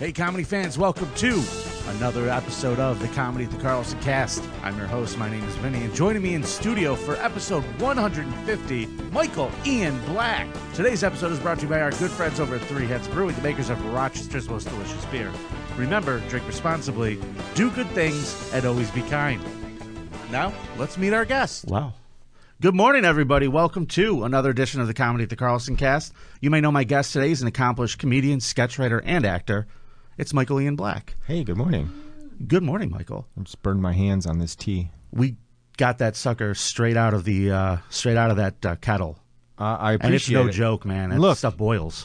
Hey, comedy fans, welcome to another episode of the Comedy at the Carlson Cast. I'm your host. My name is Vinny, and joining me in studio for episode 150, Michael Ian Black. Today's episode is brought to you by our good friends over at Three Heads Brewing, the makers of Rochester's most delicious beer. Remember, drink responsibly, do good things, and always be kind. Now, let's meet our guest. Wow. Good morning, everybody. Welcome to another edition of the Comedy at the Carlson Cast. You may know my guest today is an accomplished comedian, sketchwriter, and actor. It's Michael Ian Black. Hey, good morning. Good morning, Michael. I just burned my hands on this tea. We got that sucker straight out of that kettle. I appreciate it. And it's no joke, man. That Look, stuff boils.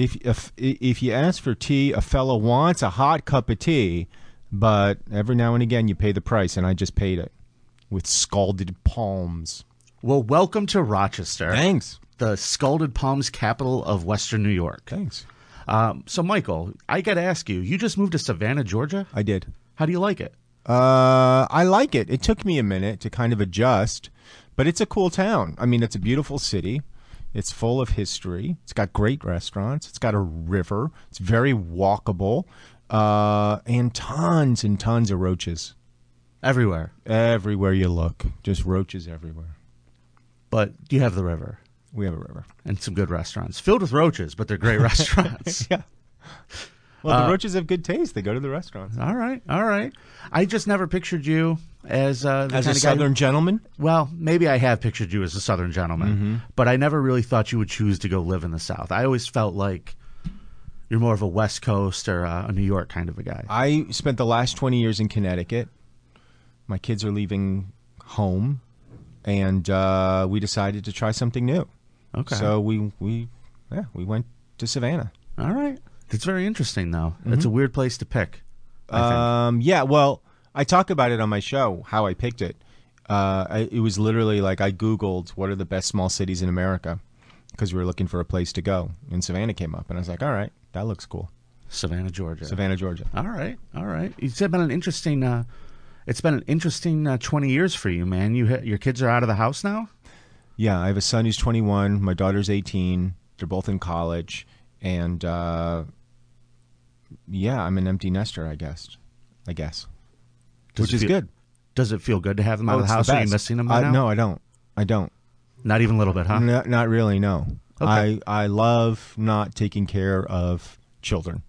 If you ask for tea, a fella wants a hot cup of tea, but every now and again you pay the price, and I just paid it with scalded palms. Well, welcome to Rochester. Thanks. The Scalded Palms capital of Western New York. Thanks. So, Michael, I got to ask you, you just moved to Savannah, Georgia? I did. How do you like it? I like it. It took me a minute to kind of adjust, but it's a cool town. I mean, it's a beautiful city. It's full of history. It's got great restaurants. It's got a river. It's very walkable, and tons of roaches. Everywhere. Everywhere you look, just roaches everywhere. But you have the river. We have a river. And some good restaurants. Filled with roaches, but they're great restaurants. Yeah. Well, the roaches have good taste. They go to the restaurants. All right. I just never pictured you as the As kind a of guy Southern gentleman? Well, maybe I have pictured you as a Southern gentleman, but I never really thought you would choose to go live in the South. I always felt like you're more of a West Coast or a New York kind of a guy. I spent the last 20 years in Connecticut. My kids are leaving home, and we decided to try something new. Okay. So we went to Savannah. All right. It's very interesting, though. It's a weird place to pick, I think. Yeah, well, I talk about it on my show, how I picked it. It was literally like I Googled what are the best small cities in America because we were looking for a place to go. And Savannah came up, and I was like, all right, that looks cool. Savannah, Georgia. Savannah, Georgia. All right. It's been an interesting 20 years for you, man. Your kids are out of the house now? Yeah, I have a son who's 21. My daughter's 18. They're both in college. And, yeah, I'm an empty nester, I guess. Which is good. Does it feel good to have them out of the house? Are you missing them now? No, I don't. Not even a little bit, huh? Not really, no. Okay. I love not taking care of children.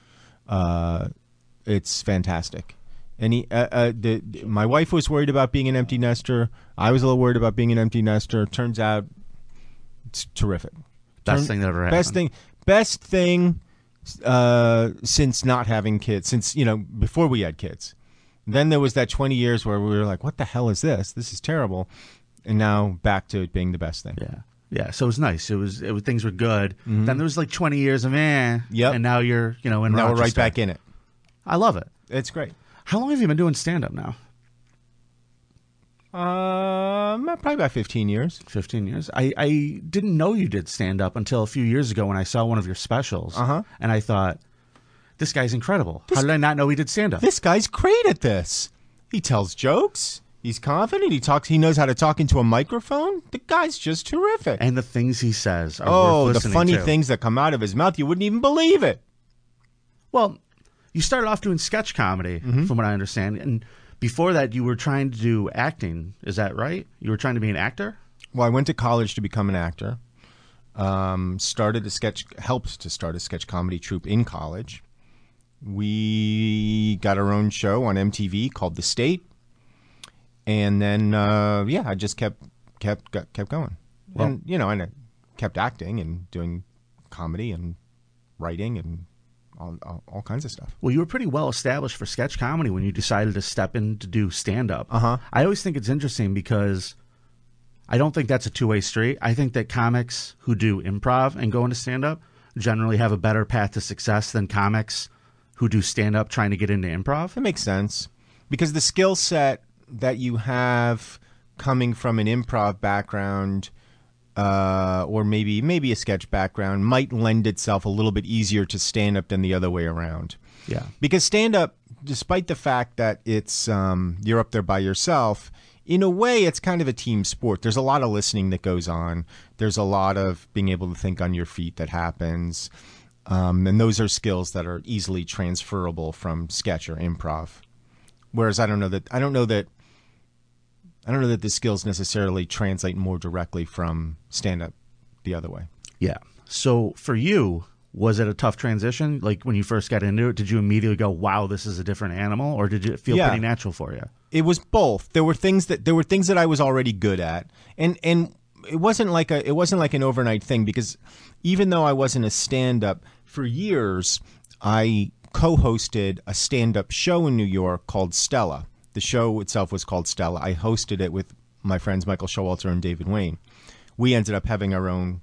It's fantastic. And my wife was worried about being an empty nester. I was a little worried about being an empty nester. Turns out it's terrific. Best thing that ever happened. Best thing since not having kids, since, before we had kids. Then there was that 20 years where we were like, what the hell is this? This is terrible. And now back to it being the best thing. Yeah. So it was nice. It was things were good. Then there was like 20 years of Yep. And now you're, in now Rochester. we're right back in it. I love it. It's great. How long have you been doing stand-up now? Probably about 15 years. 15 years. I didn't know you did stand-up until a few years ago when I saw one of your specials. And I thought, this guy's incredible. How did I not know he did stand-up? This guy's great at this. He tells jokes. He's confident. He knows how to talk into a microphone. The guy's just terrific. And the things he says are worth listening the funny to. things that come out of his mouth, you wouldn't even believe it. Well, you started off doing sketch comedy, from what I understand. And before that, you were trying to do acting. Is that right? You were trying to be an actor? Well, I went to college to become an actor. Helped to start a sketch comedy troupe in college. We got our own show on MTV called The State. And then, I just kept going. Well, and I kept acting and doing comedy and writing and all kinds of stuff. Well, you were pretty well established for sketch comedy when you decided to step in to do stand-up. Uh-huh. I always think it's interesting because I don't think that's a two-way street. I think that comics who do improv and go into stand-up generally have a better path to success than comics who do stand-up trying to get into improv. That makes sense. Because the skill set that you have coming from an improv background or maybe a sketch background might lend itself a little bit easier to stand-up than the other way around. Yeah. Because stand-up, despite the fact that it's you're up there by yourself, in a way it's kind of a team sport. There's a lot of listening that goes on. There's a lot of being able to think on your feet that happens. And those are skills that are easily transferable from sketch or improv. Whereas I don't know that the skills necessarily translate more directly from stand-up the other way. Yeah. So for you, was it a tough transition? Like when you first got into it, did you immediately go, "Wow, this is a different animal," or did it feel pretty natural for you? It was both. There were things that I was already good at, and it wasn't like an overnight thing, because even though I wasn't a stand-up, for years I co-hosted a stand-up show in New York called Stella. The show itself was called Stella. I hosted it with my friends Michael Showalter and David Wayne. We ended up having our own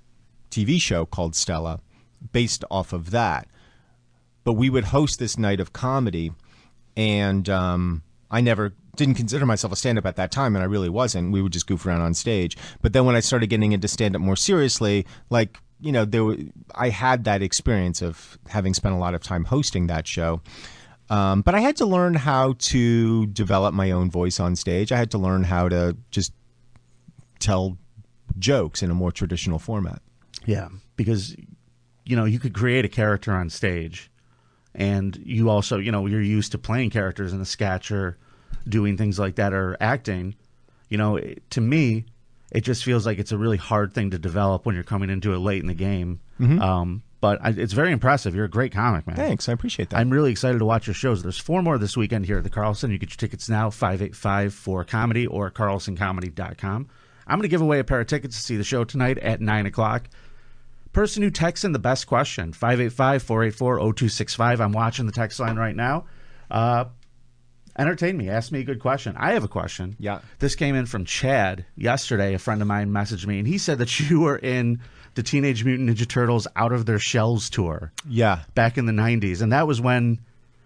TV show called Stella based off of that. But we would host this night of comedy, and I didn't consider myself a stand-up at that time, and I really wasn't. We would just goof around on stage. But then when I started getting into stand-up more seriously, like, you know, I had that experience of having spent a lot of time hosting that show. But I had to learn how to develop my own voice on stage. I had to learn how to just tell jokes in a more traditional format. Yeah, because, you know, you could create a character on stage, and you also, you know, you're used to playing characters in a sketch or doing things like that or acting. You know, to me, it just feels like it's a really hard thing to develop when you're coming into it late in the game. Mm-hmm. But it's very impressive. You're a great comic, man. Thanks. I appreciate that. I'm really excited to watch your shows. There's 4 more this weekend here at the Carlson. You get your tickets now, 585-4-COMEDY or carlsoncomedy.com. I'm going to give away a pair of tickets to see the show tonight at 9 o'clock. Person who texts in the best question, 585-484-0265. I'm watching the text line right now. Entertain me. Ask me a good question. I have a question. Yeah. This came in from Chad yesterday. A friend of mine messaged me, and he said that you were in the Teenage Mutant Ninja Turtles Out of Their Shells tour. Yeah. Back in the 90s. And that was when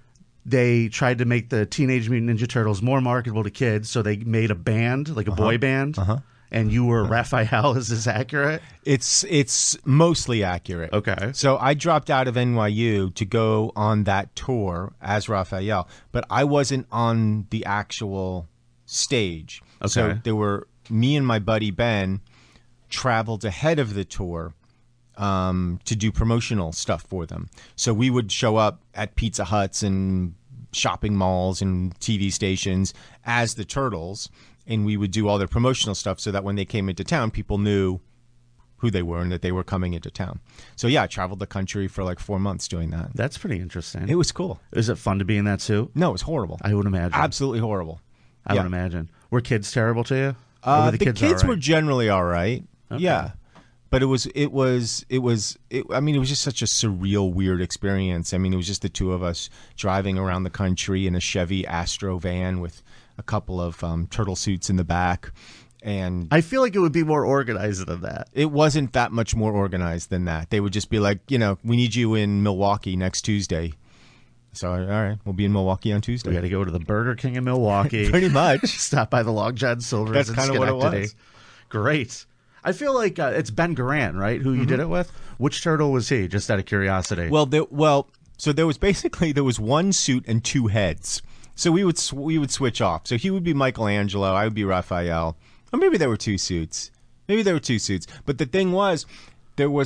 they tried to make the Teenage Mutant Ninja Turtles more marketable to kids, so they made a band, like a boy band. And you were Raphael. Is this accurate? It's mostly accurate. Okay. So I dropped out of NYU to go on that tour as Raphael, but I wasn't on the actual stage. Okay. So there were me and my buddy Ben traveled ahead of the tour to do promotional stuff for them. So we would show up at Pizza Huts and shopping malls and TV stations as the Turtles, and we would do all their promotional stuff so that when they came into town, people knew who they were and that they were coming into town. So yeah, I traveled the country for like 4 months doing that. That's pretty interesting. It was cool. Is it fun to be in that suit? No, it was horrible. I would imagine. Absolutely horrible. I would imagine. Were kids terrible to you? The kids were generally all right. Okay. Yeah. But it was just such a surreal, weird experience. I mean, it was just the two of us driving around the country in a Chevy Astro van with a couple of turtle suits in the back. And I feel like it would be more organized than that. It wasn't that much more organized than that. They would just be like, you know, we need you in Milwaukee next Tuesday. So, all right, we'll be in Milwaukee on Tuesday. We got to go to the Burger King in Milwaukee. Pretty much. Stop by the Long John Silver's. That's kind of what it was. Great. I feel like it's Ben Garant, right, who you did it with? Which turtle was he, just out of curiosity? So there was one suit and two heads. So we would switch off. So he would be Michelangelo, I would be Raphael. Or maybe there were two suits. But the thing was, they were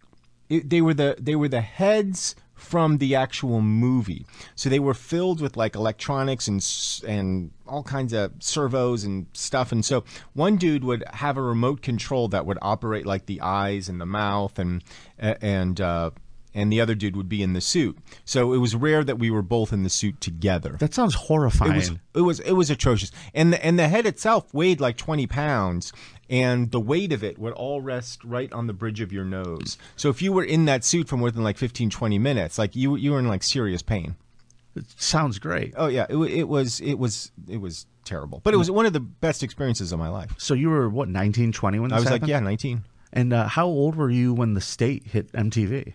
the heads from the actual movie. So they were filled with like electronics and all kinds of servos and stuff. And so one dude would have a remote control that would operate like the eyes and the mouth, and the other dude would be in the suit. So it was rare that we were both in the suit together. That sounds horrifying. It was atrocious. And the head itself weighed like 20 pounds. And the weight of it would all rest right on the bridge of your nose. So if you were in that suit for more than like 15, 20 minutes, like you were in like serious pain. It sounds great. Oh yeah, it was terrible. But it was one of the best experiences of my life. So you were what, 19, 20 when this happened? I was like, yeah, 19. And how old were you when The State hit MTV?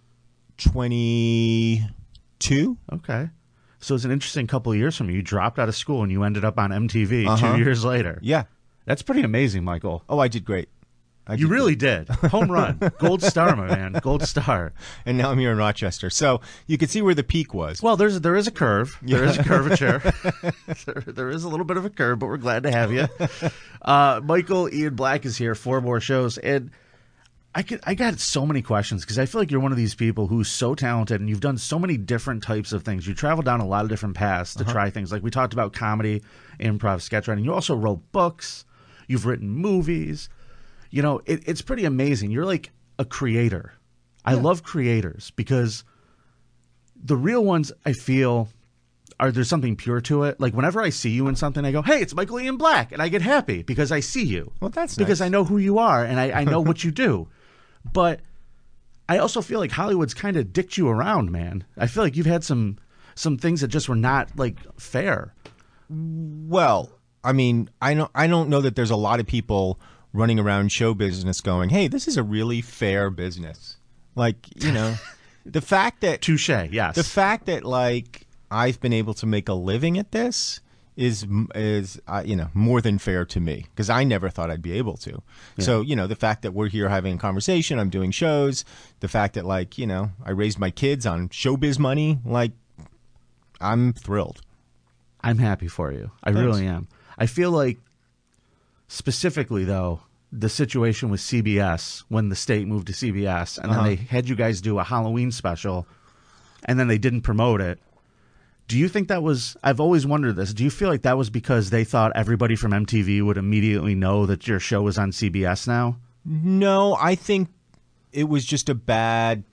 22. Okay. So it's an interesting couple of years from you. You dropped out of school and you ended up on MTV 2 years later. Yeah. That's pretty amazing, Michael. Oh, I did great. You really did. Home run. Gold star, my man. Gold star. And now I'm here in Rochester. So you can see where the peak was. Well, there is a curve. There is a curvature. there is a little bit of a curve, but we're glad to have you. Michael Ian Black is here. 4 more shows. And I got so many questions because I feel like you're one of these people who's so talented and you've done so many different types of things. You travel down a lot of different paths to try things. Like we talked about comedy, improv, sketch writing. You also wrote books. You've written movies. You know, it's pretty amazing. You're like a creator. I love creators because the real ones I feel there's something pure to it. Like whenever I see you in something, I go, hey, it's Michael Ian Black. And I get happy because I see you. Well, that's because nice. I know who you are and I know what you do. But I also feel like Hollywood's kind of dicked you around, man. I feel like you've had some things that just were not like fair. Well, I mean, I don't know that there's a lot of people running around show business going, hey, this is a really fair business. Like, you know, the fact that Touche, yes. the fact that like I've been able to make a living at this is you know, more than fair to me because I never thought I'd be able to. Yeah. So, you know, the fact that we're here having a conversation, I'm doing shows, the fact that like, you know, I raised my kids on showbiz money, like I'm thrilled. I'm happy for you. I really am. I feel like specifically though, the situation with CBS when the state moved to CBS and then they had you guys do a Halloween special and then they didn't promote it. Do you think that was – I've always wondered this. Do you feel like that was because they thought everybody from MTV would immediately know that your show was on CBS now? No, I think it was just a bad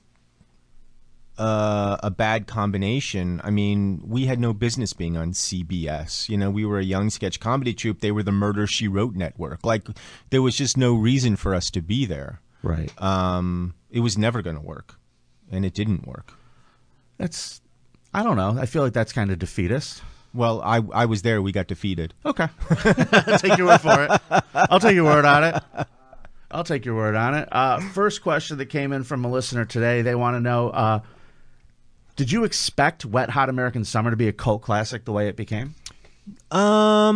combination. I mean, we had no business being on CBS. You know, we were a young sketch comedy troupe. They were the Murder, She Wrote network. Like, there was just no reason for us to be there. Right. It was never going to work, and it didn't work. I don't know. I feel like that's kind of defeatist. Well, I was there. We got defeated. Okay. I'll take your word for it. I'll take your word on it. First question that came in from a listener today. They want to know, did you expect Wet Hot American Summer to be a cult classic the way it became? I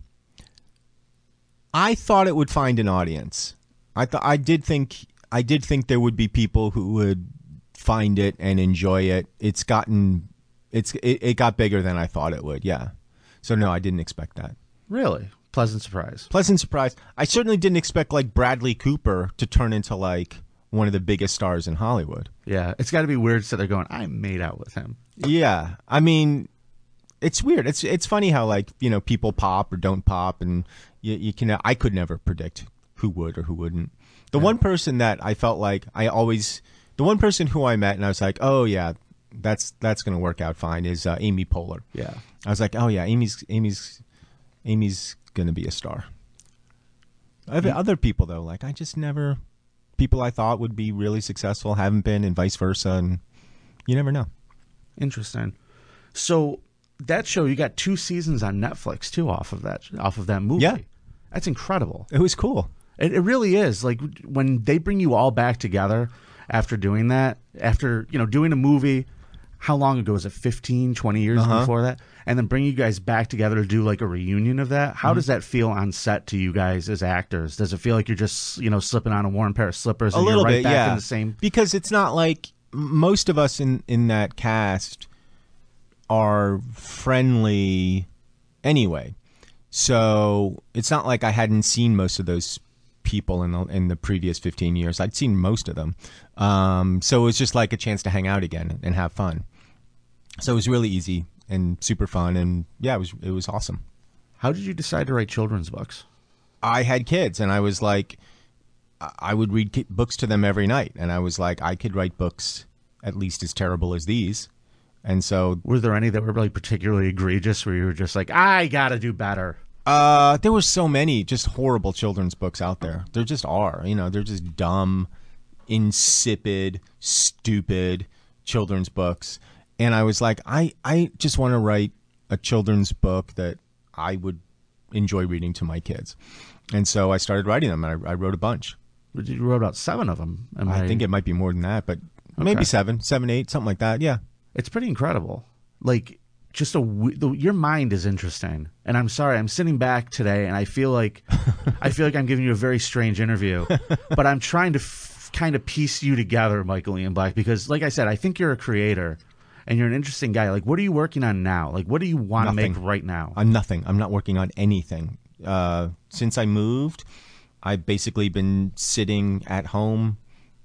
thought it would find an audience. I did think there would be people who would find it and enjoy it. It got bigger than I thought it would. Yeah. So no, I didn't expect that. Really? Pleasant surprise. Pleasant surprise. I certainly didn't expect like Bradley Cooper to turn into like one of the biggest stars in Hollywood. Yeah. It's got to be weird. So they're going, I made out with him. Yeah. I mean, it's weird. It's funny how like, you know, people pop or don't pop, and you can. I could never predict who would or who wouldn't. The one person that I felt like the one person who I met and I was like, oh yeah, that's going to work out fine is Amy Poehler. Yeah. I was like, oh yeah, Amy's going to be a star. Other people though, like I just never, people I thought would be really successful haven't been, and vice versa, and you never know. Interesting. So that show, you got 2 seasons on Netflix too off of that movie. Yeah. That's incredible. It was cool. It really is. Like when they bring you all back together after doing that, after, you know, doing a movie, how long ago was it? 15, 20 years before that? And then bring you guys back together to do like a reunion of that. How does that feel on set to you guys as actors? Does it feel like you're just, you know, slipping on a worn pair of slippers and you're right back in the same? Because it's not like most of us in that cast are friendly anyway. So it's not like I hadn't seen most of those people in the previous 15 years. I'd seen most of them. So it was just like a chance to hang out again and have fun. So it was really easy and super fun, and yeah, it was awesome. How did you decide to write children's books? I had kids, and I was like, I would read books to them every night, and I was like, I could write books at least as terrible as these. And so, were there any that were really particularly egregious where you were just like, I gotta do better? There were so many just horrible children's books out there. There just are. You know, they're just dumb, insipid, stupid children's books. And I was like, I just want to write a children's book that I would enjoy reading to my kids. And so I started writing them, and I wrote a bunch. You wrote about 7 of them. I think it might be more than that, but maybe 7, 8, something like that. Yeah. It's pretty incredible. Like, just your mind is interesting. And I'm sorry, I'm sitting back today and I feel like I'm giving you a very strange interview, but I'm trying to kind of piece you together, Michael Ian Black, because like I said, I think you're a creator and you're an interesting guy. Like, what are you working on now? Like, what do you want to make right now? Nothing. I'm not working on anything. Since I moved, I've basically been sitting at home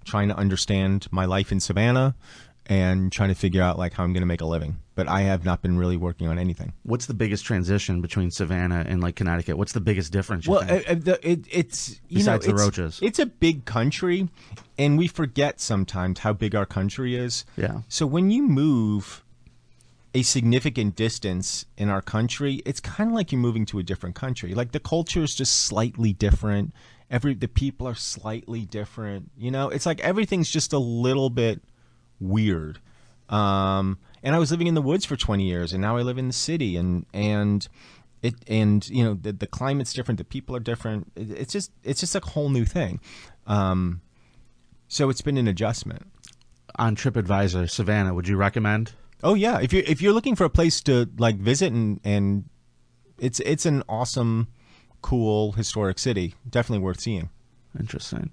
trying to understand my life in Savannah and trying to figure out like how I'm going to make a living. But I have not been really working on anything. What's the biggest transition between Savannah and like Connecticut? What's the biggest difference? Well, it's besides the roaches. It's a big country, and we forget sometimes how big our country is. Yeah. So when you move a significant distance in our country, it's kind of like you're moving to a different country. Like the culture is just slightly different. The people are slightly different. You know, it's like everything's just a little bit weird. And I was living in the woods for 20 years, and now I live in the city, and you know the climate's different, the people are different. It's just a whole new thing. So it's been an adjustment. On TripAdvisor, Savannah, would you recommend? Oh yeah, if you're looking for a place to like visit and it's an awesome, cool, historic city, definitely worth seeing. Interesting.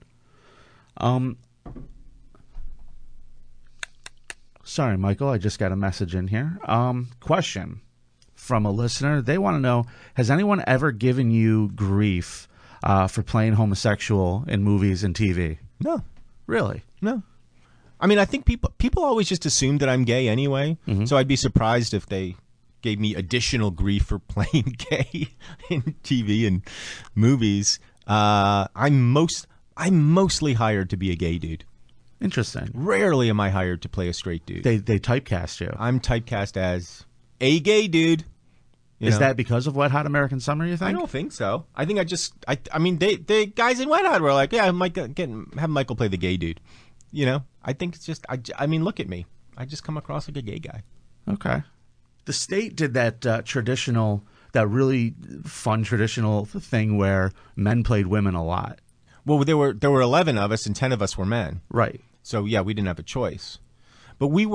Sorry, Michael, I just got a message in here. Question from a listener. They want to know, has anyone ever given you grief for playing homosexual in movies and TV? No. Really? No. I mean, I think people always just assume that I'm gay anyway, so I'd be surprised if they gave me additional grief for playing gay in TV and movies. I'm mostly hired to be a gay dude. Interesting. Rarely am I hired to play a straight dude. They typecast you. I'm typecast as a gay dude. Is that because of Wet Hot American Summer, you think? I don't think so. I think I mean, the guys in Wet Hot were like, yeah, have Michael play the gay dude. You know, I think it's just, I mean, look at me. I just come across like a gay guy. Okay. The state did that that really fun traditional thing where men played women a lot. Well, there were 11 of us and 10 of us were men. Right. So yeah, we didn't have a choice. But we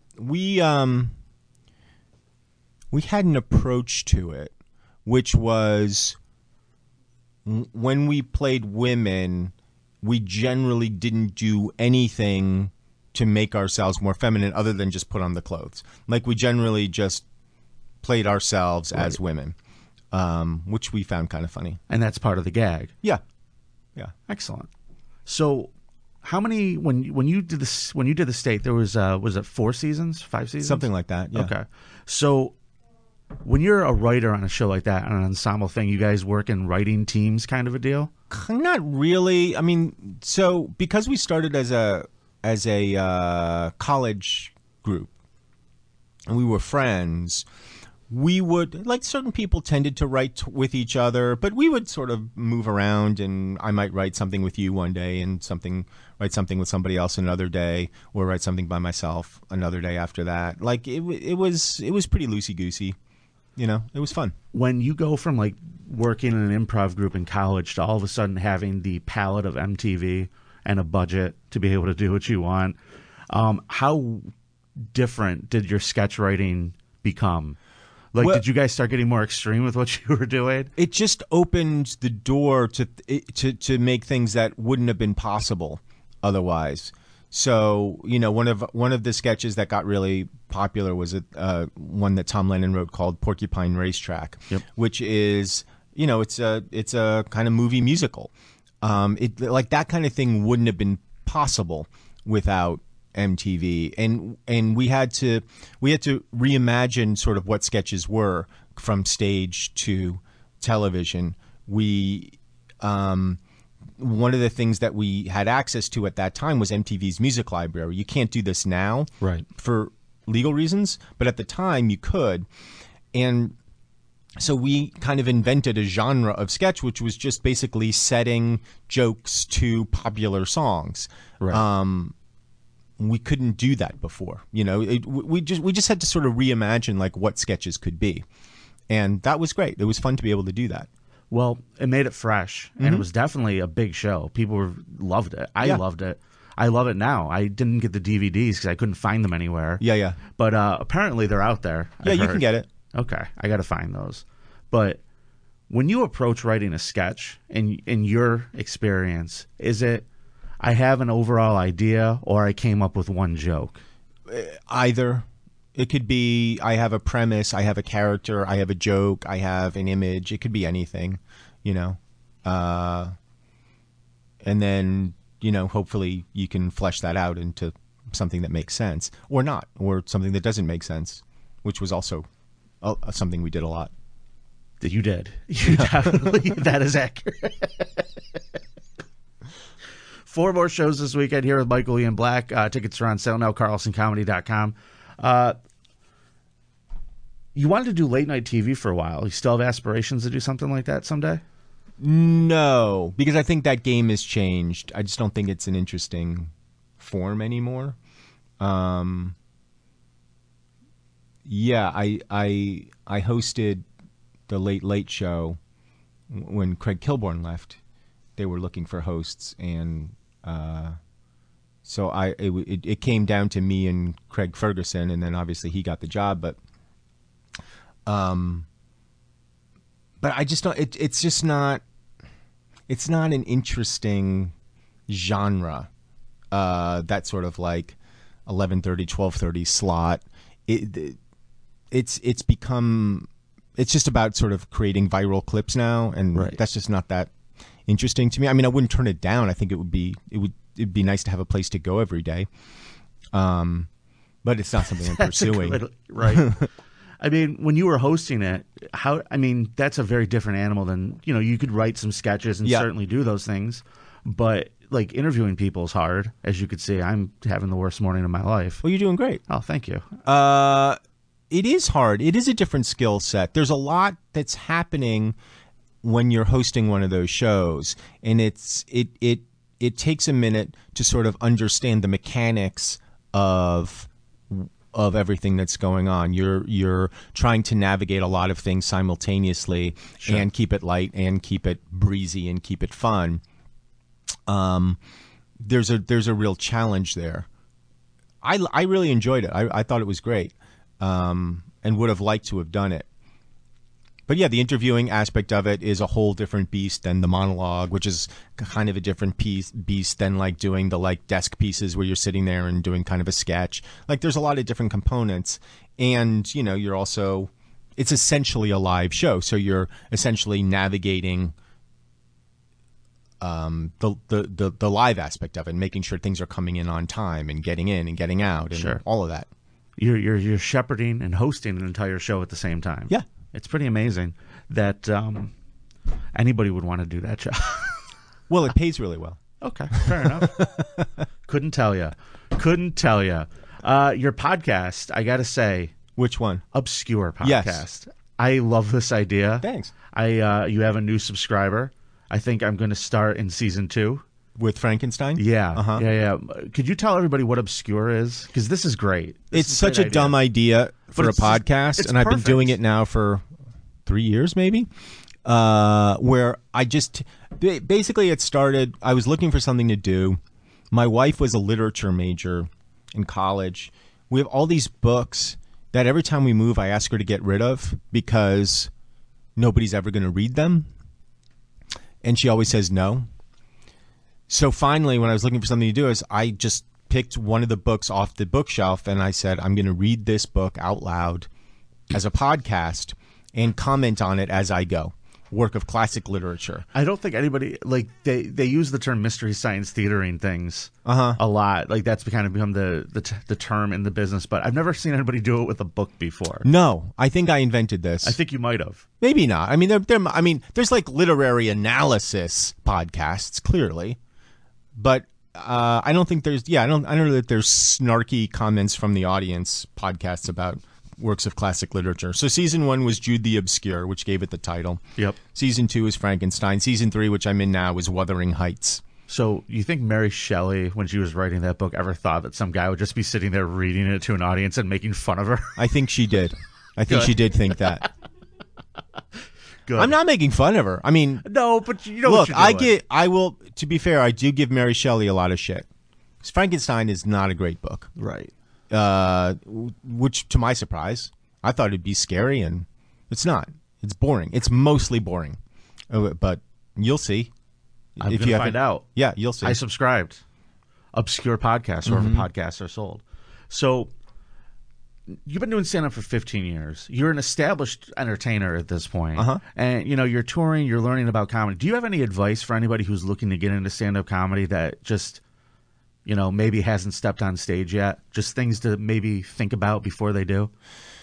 had an approach to it, which was when we played women, we generally didn't do anything to make ourselves more feminine other than just put on the clothes. Like we generally just played ourselves as women, which we found kind of funny. And that's part of the gag. Yeah. Yeah. Excellent. So how many when you did the state, there was it 4 seasons, 5 seasons? Something like that. Yeah. Okay. So when you're a writer on a show like that, on an ensemble thing, you guys work in writing teams kind of a deal? Not really. I mean, so because we started as a college group and we were friends, we would, like, certain people tended to write with each other, but we would sort of move around, and I might write something with you one day and write something with somebody else another day, or write something by myself another day after that. Like it was pretty loosey-goosey. You know, it was fun. When you go from like working in an improv group in college to all of a sudden having the palette of MTV and a budget to be able to do what you want, how different did your sketch writing become? Like, did you guys start getting more extreme with what you were doing? It just opened the door to make things that wouldn't have been possible otherwise. So, you know, one of the sketches that got really popular was one that Tom Lennon wrote called Porcupine Racetrack, which is, you know, it's a kind of movie musical. Like that kind of thing wouldn't have been possible without MTV, and we had to reimagine sort of what sketches were from stage to television. One of the things that we had access to at that time was MTV's music library. You can't do this now, right, for legal reasons, but at the time you could. And so we kind of invented a genre of sketch, which was just basically setting jokes to popular songs. Right. We couldn't do that before. You know, we just had to sort of reimagine like what sketches could be. And that was great. It was fun to be able to do that. Well, it made it fresh, and it was definitely a big show. People loved it. I loved it. I love it now. I didn't get the DVDs because I couldn't find them anywhere. Yeah. But apparently they're out there. Yeah, you can get it. Okay, I got to find those. But when you approach writing a sketch, in your experience, is it, I have an overall idea, or I came up with one joke? Either. It could be I have a premise, I have a character, I have a joke, I have an image. It could be anything, you know. And then, hopefully you can flesh that out into something that makes sense, or not, or something that doesn't make sense, which was also something we did a lot. That you did. You definitely, that is accurate. 4 more shows this weekend here with Michael Ian Black. Tickets are on sale now, carlsoncomedy.com. You wanted to do late night TV for a while. You still have aspirations to do something like that someday? No, because I think that game has changed. I just don't think it's an interesting form anymore. Yeah, I hosted the Late Late Show when Craig Kilborn left. They were looking for hosts, and so it came down to me and Craig Ferguson, and then obviously he got the job. But I just don't. It's just not. It's not an interesting genre. That sort of like 11:30, 12:30 slot. It's become. It's just about sort of creating viral clips now, and that's just not that interesting to me. I mean, I wouldn't turn it down. I think it'd be nice to have a place to go every day. But it's not something I'm pursuing. Right. I mean, when you were hosting it, that's a very different animal than, you could write some sketches and certainly do those things, but like interviewing people is hard. As you could see, I'm having the worst morning of my life. Well, you're doing great. Oh, thank you. It is hard. It is a different skill set. There's a lot that's happening when you're hosting one of those shows, and it takes a minute to sort of understand the mechanics of everything that's going on. You're trying to navigate a lot of things simultaneously, sure, and keep it light and keep it breezy and keep it fun. There's a real challenge there. I really enjoyed it. I thought it was great, and would have liked to have done it. But yeah, the interviewing aspect of it is a whole different beast than the monologue, which is kind of a different beast than like doing the like desk pieces where you're sitting there and doing kind of a sketch. Like there's a lot of different components, and you're also, it's essentially a live show, so you're essentially navigating the live aspect of it, and making sure things are coming in on time and getting in and getting out and sure, all of that. You're shepherding and hosting an entire show at the same time. Yeah. It's pretty amazing that anybody would want to do that job. Well, it pays really well. Okay, fair enough. Couldn't tell you. Your podcast, I got to say. Which one? Obscure podcast. Yes. I love this idea. Thanks. You have a new subscriber. I think I'm going to start in season 2. With Frankenstein? Yeah. Uh-huh. Yeah. Could you tell everybody what Obscure is? Because this is great. It's such a dumb idea for a podcast, and I've been doing it now for 3 years maybe, where I just basically it started. I was looking for something to do. My wife was a literature major in college. We have all these books that every time we move I ask her to get rid of because nobody's ever going to read them, and she always says no. So finally, when I was looking for something to do, I just picked one of the books off the bookshelf, and I said, I'm going to read this book out loud as a podcast and comment on it as I go. Work of classic literature. I don't think anybody, like, they use the term mystery science theatering things a lot. Like, that's kind of become the term in the business, but I've never seen anybody do it with a book before. No, I think I invented this. I think you might have. Maybe not. I mean, there's like literary analysis podcasts, clearly. But I don't think there's. Yeah, I don't know that there's snarky comments from the audience podcasts about works of classic literature. So season 1 was Jude the Obscure, which gave it the title. Yep. Season 2 is Frankenstein. Season 3, which I'm in now, is Wuthering Heights. So you think Mary Shelley, when she was writing that book, ever thought that some guy would just be sitting there reading it to an audience and making fun of her? I think she did. I think she did think that. Good. I'm not making fun of her. I mean, no, but you know look, what you're doing. I will. To be fair, I do give Mary Shelley a lot of shit. Frankenstein is not a great book, right? Which, to my surprise, I thought it'd be scary, and it's not. It's boring. It's mostly boring, but you'll see. I'm going to find out. Yeah, you'll see. I subscribed. Obscure Podcasts, wherever podcasts are sold. So you've been doing stand-up for 15 years. You're an established entertainer at this point. And, you're touring, you're learning about comedy. Do you have any advice for anybody who's looking to get into stand-up comedy that just, maybe hasn't stepped on stage yet? Just things to maybe think about before they do?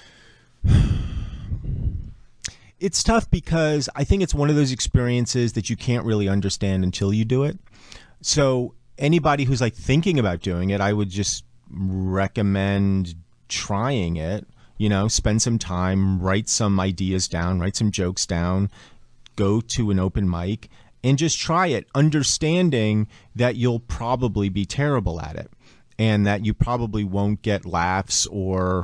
It's tough because I think it's one of those experiences that you can't really understand until you do it. So anybody who's like thinking about doing it, I would just recommend trying it, spend some time, write some ideas down, write some jokes down, go to an open mic and just try it, understanding that you'll probably be terrible at it and that you probably won't get laughs or,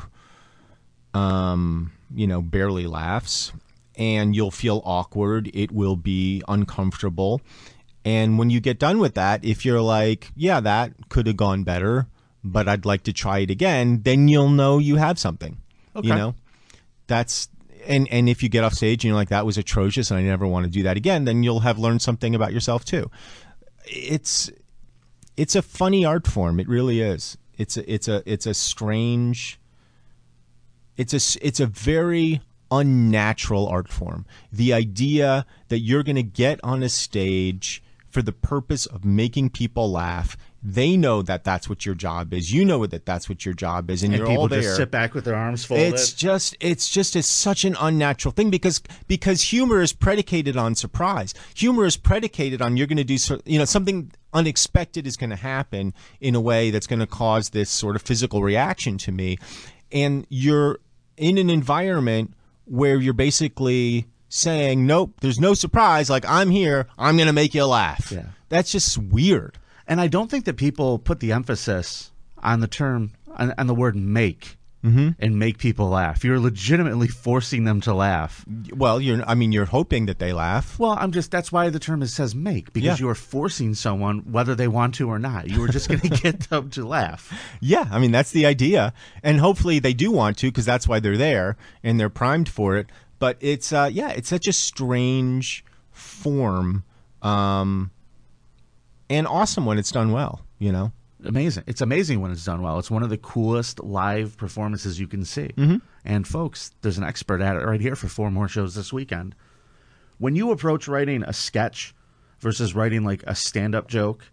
barely laughs, and you'll feel awkward. It will be uncomfortable. And when you get done with that, if you're like, yeah, that could have gone better, but I'd like to try it again, then you'll know you have something. Okay. That's and if you get off stage and you're like, that was atrocious and I never want to do that again, then you'll have learned something about yourself too. It's a funny art form. It really is. It's a strange. It's a very unnatural art form. The idea that you're going to get on a stage for the purpose of making people laugh. They know that that's what your job is. You know that that's what your job is, and you're all there. People just sit back with their arms folded. It's such an unnatural thing because humor is predicated on surprise. Humor is predicated on you're going to do something unexpected is going to happen in a way that's going to cause this sort of physical reaction to me, and you're in an environment where you're basically saying, nope, there's no surprise. Like, I'm here. I'm going to make you laugh. Yeah. That's just weird. And I don't think that people put the emphasis on the term, on the word make, and make people laugh. You're legitimately forcing them to laugh. Well, you're hoping that they laugh. Well, that's why the term says make, because you are forcing someone, whether they want to or not. You are just going to get them to laugh. Yeah, that's the idea. And hopefully they do want to, because that's why they're there and they're primed for it. But it's such a strange form, and awesome when it's done well, Amazing. It's amazing when it's done well. It's one of the coolest live performances you can see. And folks, there's an expert at it right here for 4 more shows this weekend. When you approach writing a sketch versus writing like a stand-up joke,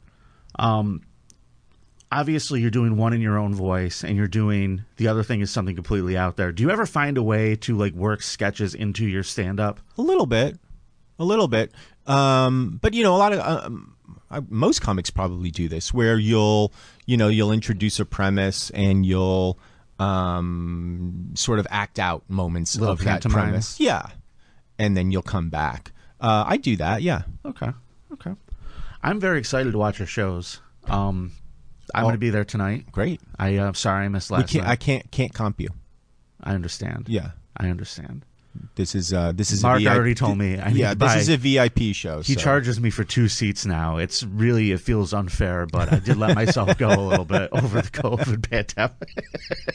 obviously you're doing one in your own voice and you're doing the other thing is something completely out there. Do you ever find a way to like work sketches into your stand-up? A little bit. But a lot of most comics probably do this, where you'll introduce a premise and you'll sort of act out moments of that premise. Yeah. And then you'll come back. I do that. Yeah. Okay. I'm very excited to watch your shows. I'm going to be there tonight. Great. Sorry I missed last night. I can't comp you. I understand. Yeah. I understand. This is Mark a VIP, already told me. This is a VIP show. He charges me for 2 seats now. It feels unfair, but I did let myself go a little bit over the COVID pandemic.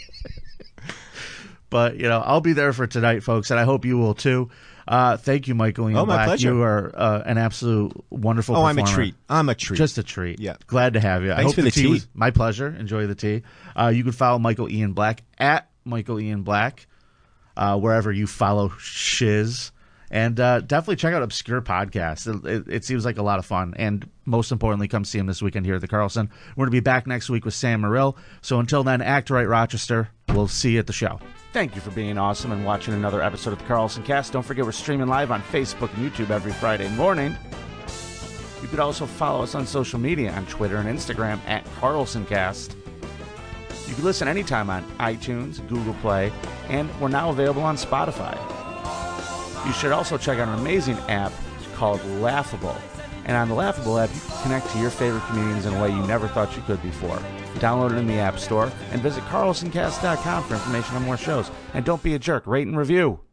But I'll be there for tonight, folks, and I hope you will too. Thank you, Michael Ian Black. My pleasure. You are an absolute wonderful performer. I'm a treat. Just a treat. Yeah. Glad to have you. Thanks for the tea. Was my pleasure. Enjoy the tea. You can follow Michael Ian Black at Michael Ian Black, wherever you follow shiz. And definitely check out Obscure Podcast. It seems like a lot of fun. And most importantly, come see him this weekend here at the Carlson. We're going to be back next week with Sam Morrill. So until then, act right, Rochester. We'll see you at the show. Thank you for being awesome and watching another episode of the Carlson Cast. Don't forget we're streaming live on Facebook and YouTube every Friday morning. You could also follow us on social media on Twitter and Instagram at CarlsonCast. You can listen anytime on iTunes, Google Play, and we're now available on Spotify. You should also check out an amazing app called Laughable. And on the Laughable app, you can connect to your favorite comedians in a way you never thought you could before. Download it in the App Store and visit carlsoncast.com for information on more shows. And don't be a jerk. Rate and review.